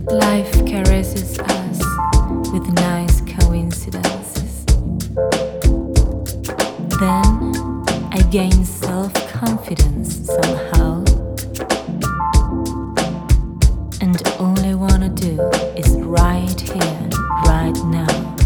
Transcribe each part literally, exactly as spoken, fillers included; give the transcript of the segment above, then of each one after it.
Life caresses us with nice coincidences. Then I gain self-confidence somehow, and all I wanna do is right here, right now.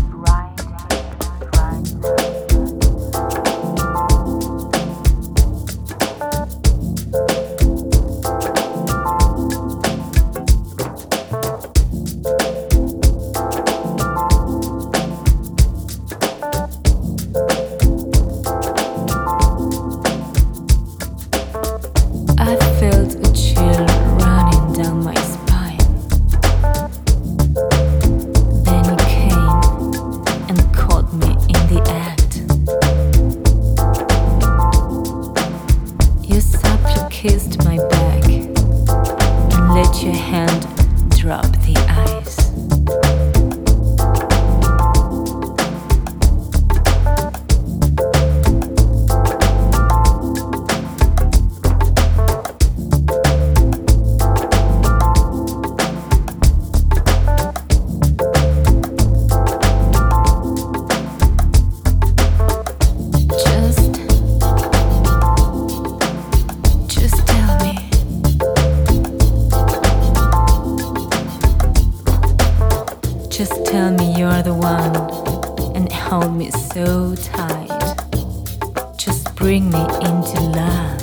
I felt a chill running down my spine. Then you came and caught me in the act. You subtly kissed my back and let your hand drop the ice. Just tell me you're the one and hold me so tight. Just bring me into love.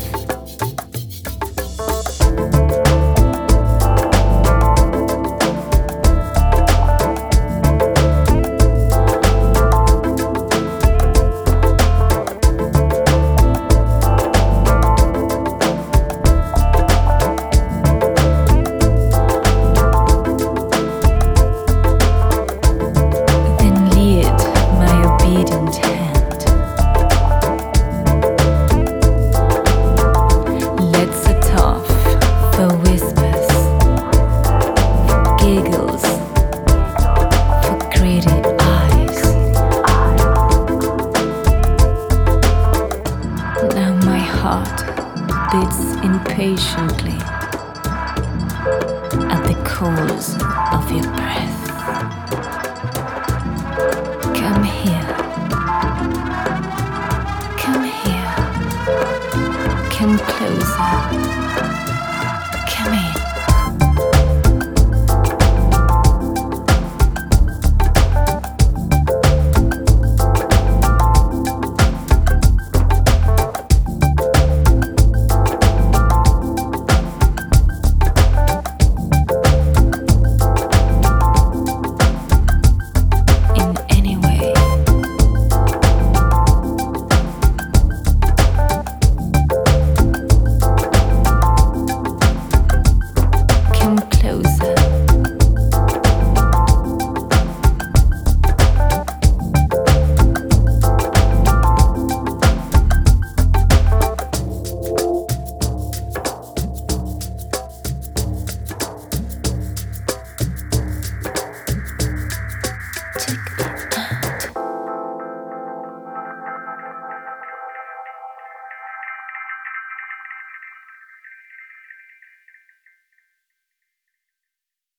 Giggles for greedy eyes. Now my heart beats impatiently at the calls of your breath. Come here, come here, come closer.